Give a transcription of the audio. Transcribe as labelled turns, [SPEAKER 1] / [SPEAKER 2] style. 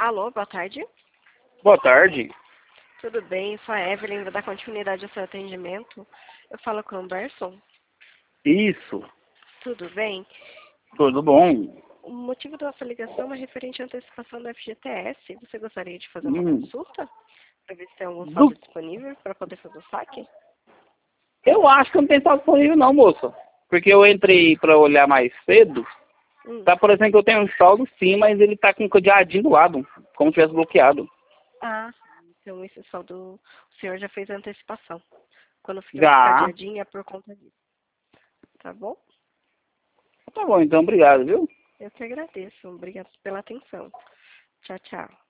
[SPEAKER 1] Alô, boa tarde.
[SPEAKER 2] Boa tarde.
[SPEAKER 1] Tudo bem? Sou a Evelyn, vou dar continuidade ao seu atendimento. Eu falo com o Humberson.
[SPEAKER 2] Isso.
[SPEAKER 1] Tudo bem?
[SPEAKER 2] Tudo bom?
[SPEAKER 1] O motivo da sua ligação é referente à antecipação do FGTS. Você gostaria de fazer uma
[SPEAKER 2] Hum.
[SPEAKER 1] consulta? Para ver se tem algum
[SPEAKER 2] Do...
[SPEAKER 1] saldo disponível para poder fazer o saque?
[SPEAKER 2] Eu acho que não tem saldo disponível não, moça. Porque eu entrei para olhar mais cedo. Tá, por exemplo, eu tenho um saldo sim, mas ele tá com o cadeadinho do lado, como se tivesse bloqueado.
[SPEAKER 1] Ah, então esse saldo, o senhor já fez a antecipação. Quando fica com
[SPEAKER 2] Já.
[SPEAKER 1] cadeadinho é por conta disso. Tá bom?
[SPEAKER 2] Tá bom, então, obrigado, viu?
[SPEAKER 1] Eu que agradeço. Obrigado pela atenção. Tchau, tchau.